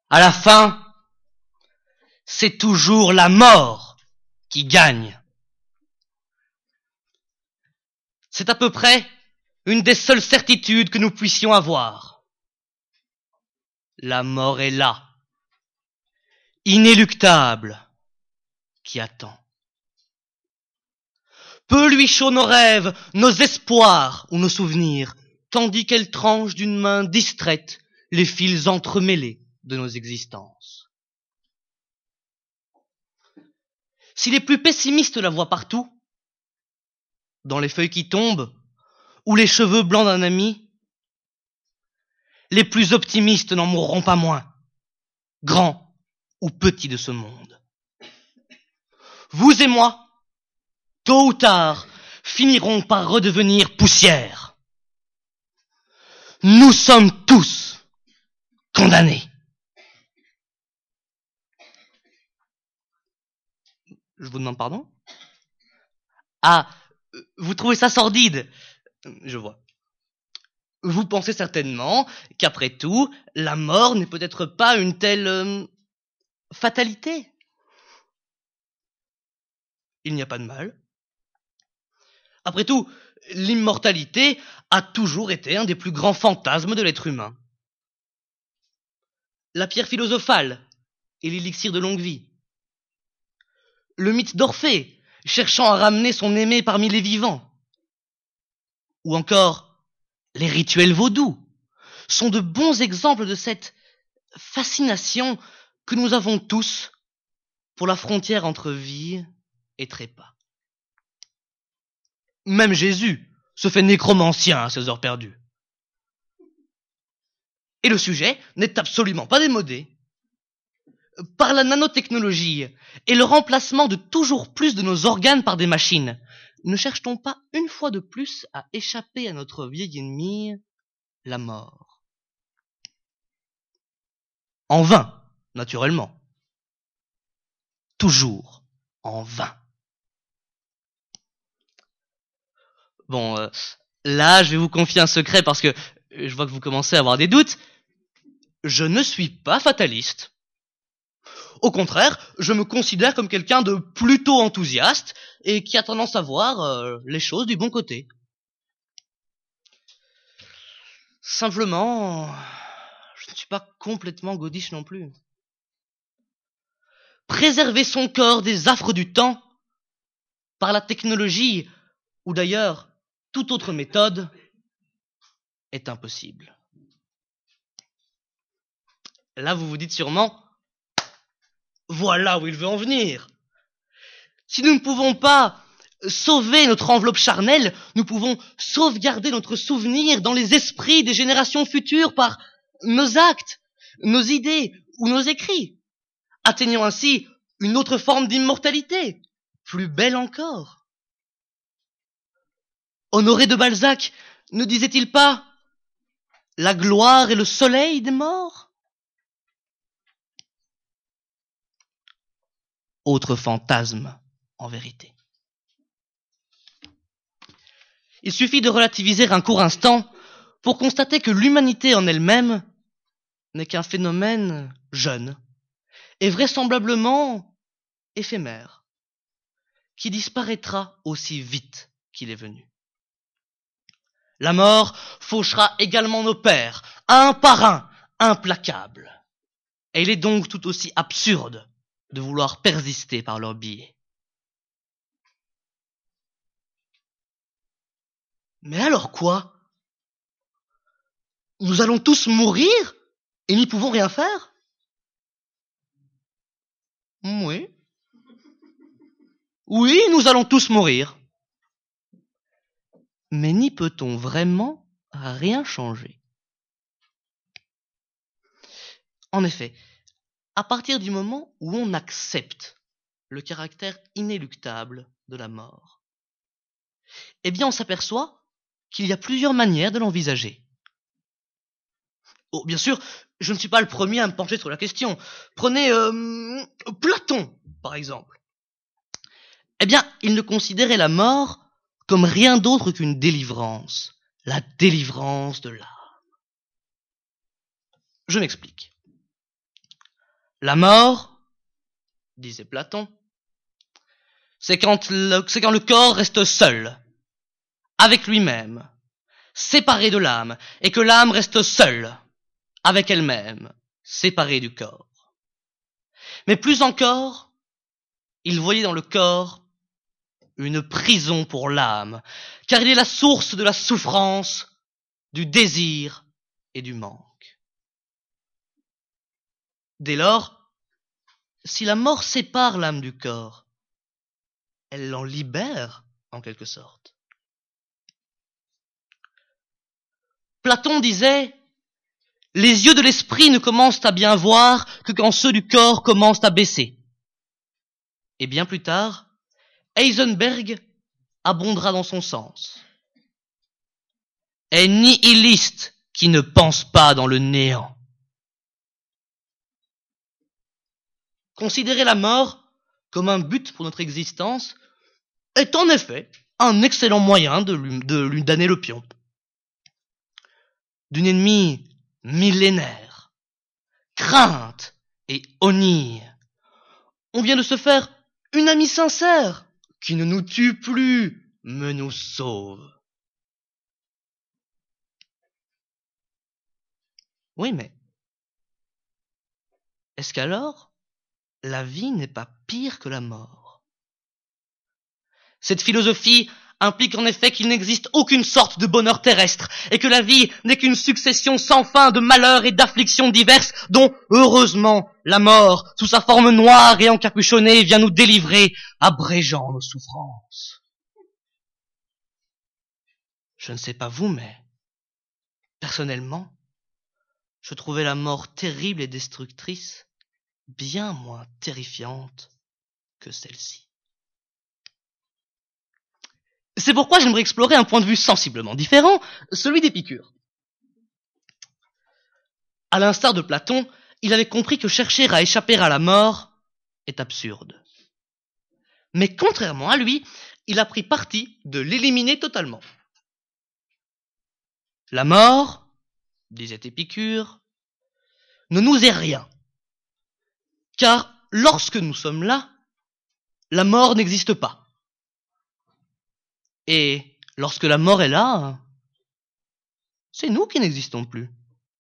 À la fin, c'est toujours la mort qui gagne. C'est à peu près une des seules certitudes que nous puissions avoir. La mort est là, inéluctable, qui attend. Peu lui chaud nos rêves, nos espoirs ou nos souvenirs, tandis qu'elle tranche d'une main distraite les fils entremêlés de nos existences. Si les plus pessimistes la voient partout, dans les feuilles qui tombent, ou les cheveux blancs d'un ami, les plus optimistes n'en mourront pas moins, grands ou petits de ce monde. Vous et moi, tôt ou tard, finiront par redevenir poussière. Nous sommes tous condamnés. Je vous demande pardon? Ah, vous trouvez ça sordide? Je vois. Vous pensez certainement qu'après tout, la mort n'est peut-être pas une telle fatalité. Il n'y a pas de mal. Après tout, l'immortalité a toujours été un des plus grands fantasmes de l'être humain. La pierre philosophale et l'élixir de longue vie. Le mythe d'Orphée, cherchant à ramener son aimé parmi les vivants. Ou encore, les rituels vaudous sont de bons exemples de cette fascination que nous avons tous pour la frontière entre vie et trépas. Même Jésus se fait nécromancien à ses heures perdues. Et le sujet n'est absolument pas démodé. Par la nanotechnologie et le remplacement de toujours plus de nos organes par des machines, ne cherche-t-on pas une fois de plus à échapper à notre vieil ennemi, la mort? En vain, naturellement. Toujours en vain. Bon, là, je vais vous confier un secret parce que je vois que vous commencez à avoir des doutes. Je ne suis pas fataliste. Au contraire, je me considère comme quelqu'un de plutôt enthousiaste et qui a tendance à voir les choses du bon côté. Simplement, je ne suis pas complètement godiche non plus. Préserver son corps des affres du temps par la technologie ou d'ailleurs toute autre méthode est impossible. Là, vous vous dites sûrement, voilà où il veut en venir. Si nous ne pouvons pas sauver notre enveloppe charnelle, nous pouvons sauvegarder notre souvenir dans les esprits des générations futures par nos actes, nos idées ou nos écrits, atteignant ainsi une autre forme d'immortalité, plus belle encore. Honoré de Balzac ne disait-il pas « La gloire est le soleil des morts » ? Autre fantasme, en vérité. Il suffit de relativiser un court instant pour constater que l'humanité en elle-même n'est qu'un phénomène jeune et vraisemblablement éphémère, qui disparaîtra aussi vite qu'il est venu. La mort fauchera également nos pères, un par un, implacables. Et il est donc tout aussi absurde de vouloir persister par leur biais. Mais alors quoi? Nous allons tous mourir et n'y pouvons rien faire? Oui. Oui, nous allons tous mourir. Mais n'y peut-on vraiment rien changer? En effet, à partir du moment où on accepte le caractère inéluctable de la mort, eh bien on s'aperçoit qu'il y a plusieurs manières de l'envisager. Oh, bien sûr, je ne suis pas le premier à me pencher sur la question. Prenez Platon, par exemple. Eh bien, il ne considérait la mort comme rien d'autre qu'une délivrance. La délivrance de l'âme. Je m'explique. La mort, disait Platon, c'est quand le corps reste seul, avec lui-même, séparé de l'âme, et que l'âme reste seule, avec elle-même, séparée du corps. Mais plus encore, il voyait dans le corps une prison pour l'âme, car il est la source de la souffrance, du désir et du manque. Dès lors, si la mort sépare l'âme du corps, elle l'en libère en quelque sorte. Platon disait « Les yeux de l'esprit ne commencent à bien voir que quand ceux du corps commencent à baisser. » Et bien plus tard, Heisenberg abondera dans son sens. « Est nihiliste qui ne pense pas dans le néant. » Considérer la mort comme un but pour notre existence est en effet un excellent moyen de lui damner le pion. D'une ennemie millénaire, crainte et honneur, on vient de se faire une amie sincère qui ne nous tue plus, mais nous sauve. Oui, mais est-ce qu'alors la vie n'est pas pire que la mort? Cette philosophie implique en effet qu'il n'existe aucune sorte de bonheur terrestre et que la vie n'est qu'une succession sans fin de malheurs et d'afflictions diverses dont, heureusement, la mort, sous sa forme noire et encapuchonnée, vient nous délivrer, abrégeant nos souffrances. Je ne sais pas vous, mais personnellement, je trouvais la mort terrible et destructrice bien moins terrifiante que celle-ci. C'est pourquoi j'aimerais explorer un point de vue sensiblement différent, celui d'Épicure. À l'instar de Platon, il avait compris que chercher à échapper à la mort est absurde. Mais contrairement à lui, il a pris parti de l'éliminer totalement. La mort, disait Épicure, ne nous est rien. Car lorsque nous sommes là, la mort n'existe pas. Et lorsque la mort est là, c'est nous qui n'existons plus.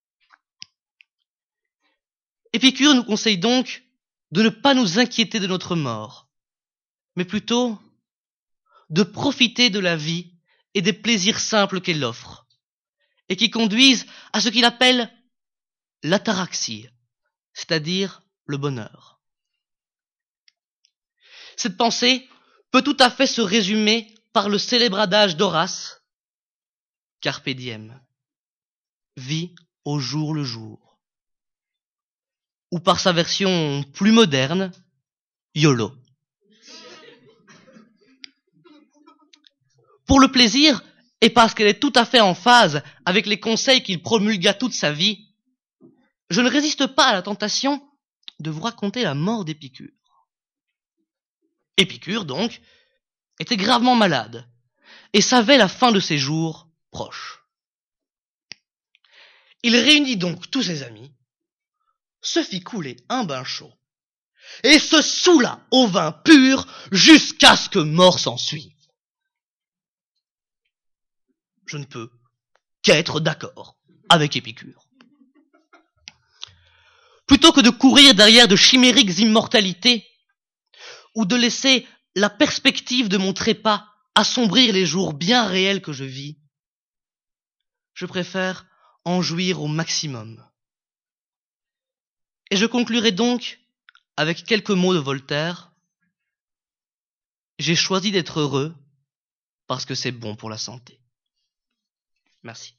Épicure nous conseille donc de ne pas nous inquiéter de notre mort, mais plutôt de profiter de la vie et des plaisirs simples qu'elle offre, et qui conduisent à ce qu'il appelle l'ataraxie, c'est-à-dire le bonheur. Cette pensée peut tout à fait se résumer par le célèbre adage d'Horace, Carpe diem, vis au jour le jour, ou par sa version plus moderne, YOLO. Pour le plaisir, et parce qu'elle est tout à fait en phase avec les conseils qu'il promulgua toute sa vie, je ne résiste pas à la tentation de vous raconter la mort d'Épicure. Épicure, donc, était gravement malade et savait la fin de ses jours proche. Il réunit donc tous ses amis, se fit couler un bain chaud et se saoula au vin pur jusqu'à ce que mort s'ensuive. Je ne peux qu'être d'accord avec Épicure. Plutôt que de courir derrière de chimériques immortalités ou de laisser la perspective de mon trépas assombrir les jours bien réels que je vis, je préfère en jouir au maximum. Et je conclurai donc avec quelques mots de Voltaire. J'ai choisi d'être heureux parce que c'est bon pour la santé. Merci.